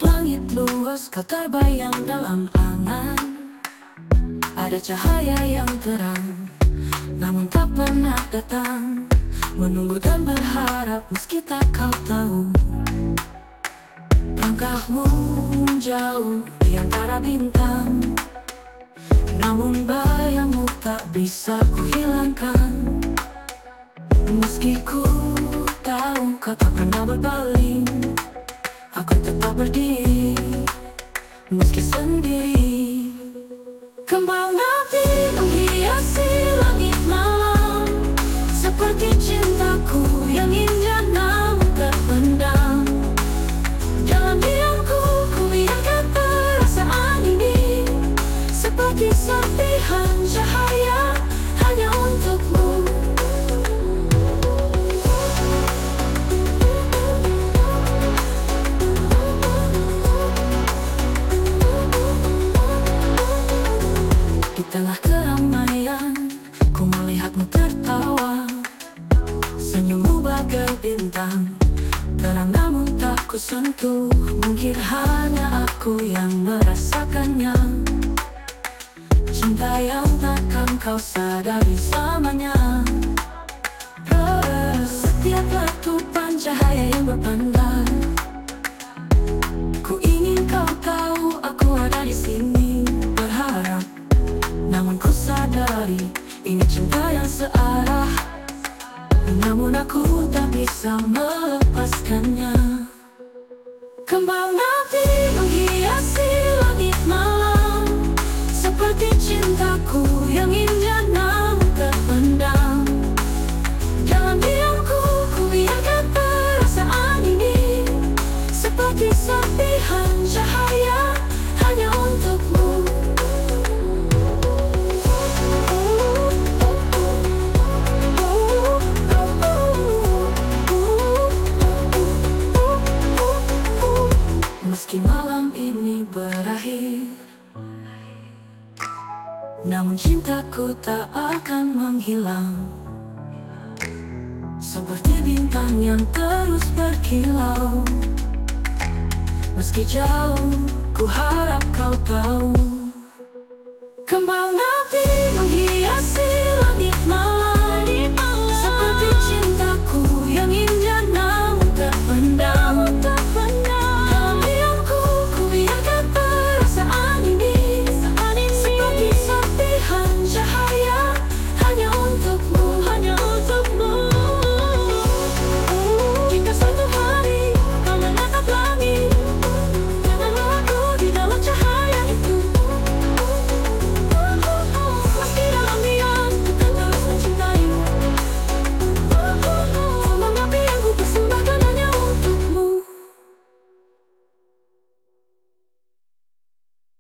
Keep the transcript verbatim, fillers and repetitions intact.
Langit luas kau terbayang dalam angan. Ada cahaya yang terang, namun tak pernah datang. Menunggu dan berharap meski tak kau tahu. Langkahmu jauh di antara bintang, namun bayangmu tak bisa kuhilangkan. Meski ku tahu kau tak pernah berpaling, aku tetap berdiri, meski sendiri. Kembang api menghiasi langit malam, seperti cintaku yang indah namun terpendam. Dalam diamku ku biarkan perasaan ini, seperti serpihan cahaya hanya untukmu. Di tengah keramaian, ku melihatmu tertawa. Senyummu bagai bintang, terang namun tak ku sentuh. Mungkin hanya aku yang merasakannya. Cinta yang takkan kau sadari selamanya. Setiap letupan cahaya yang berpandang, ku ingin kau tahu aku ada di sini berharap. Namun ku sadari ini cinta yang searah, namun aku tak bisa melepaskannya. Kembang api menghiasi langit malam, seperti cintaku yang indah namun terpendam. Dalam diamku ku biarkan perasaan ini, seperti serpihan cahaya hanya untukmu. Meski malam ini berakhir, namun cintaku tak akan menghilang. Seperti bintang yang terus berkilau. Meski jauh, ku harap kau tahu. Kembang